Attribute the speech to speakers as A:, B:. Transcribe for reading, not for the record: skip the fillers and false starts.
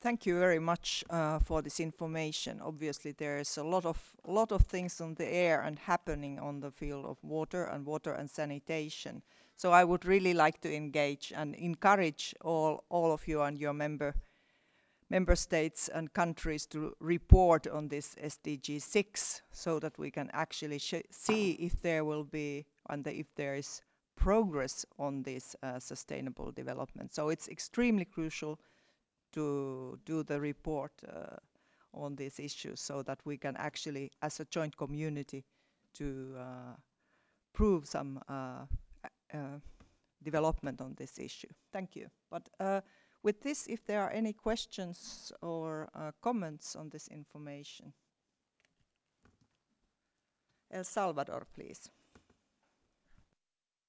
A: Thank you very much for this information. Obviously, there is a lot of things on the air and happening on the field of water and sanitation. So I would really like to engage and encourage all of you and your member states and countries to report on this SDG 6 so that we can actually see if there will be and if there is progress on this sustainable development. So it's extremely crucial to do the report on these issues so that we can actually, as a joint community, to prove some uh, development on this issue. Thank you. But with this, if there are any questions or comments on this information. El Salvador, please.